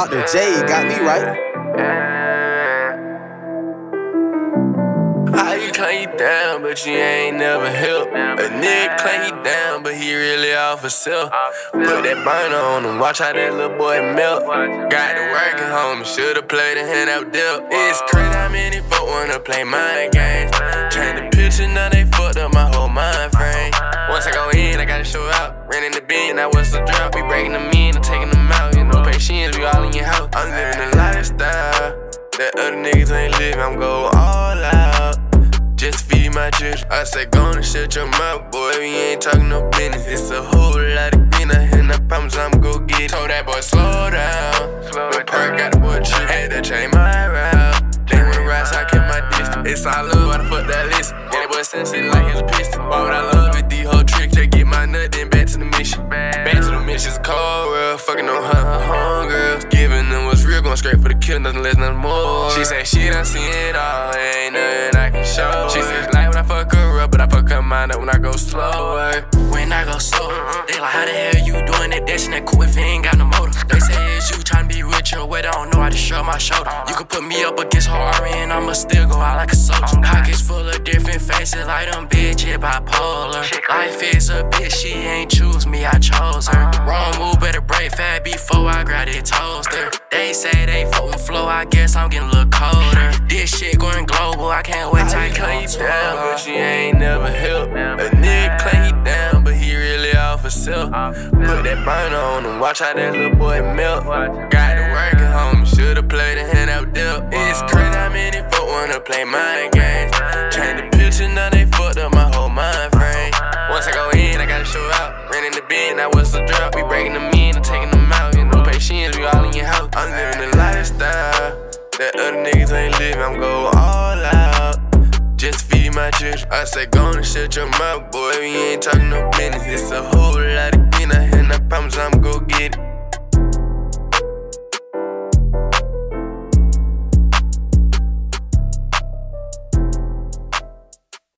Dr. J got me right. How you claim you down, but you ain't never help? A nigga claim he down, but he really off himself. Put that burner on him, watch how that little boy melt. Got to work at home, should've played a hand out dealt. It's crazy how many folk wanna play mind games. Change the picture, now they fucked up my whole mind frame. Once I go in, I gotta show out. Ran in the bin, now what's the drop? We breaking them in and taking them out. You know, patience, we all in your house. I'm living a lifestyle that other niggas ain't living. I'm going all out, just feed my children. I say, go on and shut your mouth, boy, we ain't talking no business. It's a whole lot of green out here, and I promise I'm gon' get it. Told that boy, slow down. The perk got the boy trip, had to change my route. They wanna ride, so I kept my distance. It's all love, why the fuck that list? Yeah, that boy sense it like his piston. Why would I love it? These whole tricks, just get my nut, then back to the mission. Back to the mission's cold world, fucking on her homegirls. Giving them what's real, going straight for the kill, nothing less, nothing more. She say she done seen it all, ain't nothing I can show. She says like when I fuck her up, but I fuck her mind up when I go slower. When I go slow, they like, how the hell you doing that dashing that cool if you ain't got no motor? They say it's you tryna be rich or what, I don't know, I just shrug my shoulder. You can put me up against her army and I'ma still go out like a soldier. Pockets full of different faces like them bitches bipolar. Life is a bitch, she ain't choose me, I chose her. Wrong move, better break fat before I grab it toaster. They say they fuck with flow, I guess I'm getting a little colder. This shit going global, I can't wait till I claim get you down, but she ain't never help. A nigga claim he down, but he really off himself. Put that burner on him, watch how that little boy melt. Got to work at home, should've played a hand out dealt. It's crazy how many folk wanna play mind games. Change the picture, now they fucked up my whole mind frame. Once I go in, I gotta show out. Ran in the bin, now what's the drop? We breaking them in and taking them out. You know, patience, we all in your house. I'm living a lifestyle that other niggas ain't living. I'm going all out, just feed my children. I say, go on and shut your mouth, boy, we ain't talking no business. It's a whole lot of green out here, and I promise I'm gon' get it.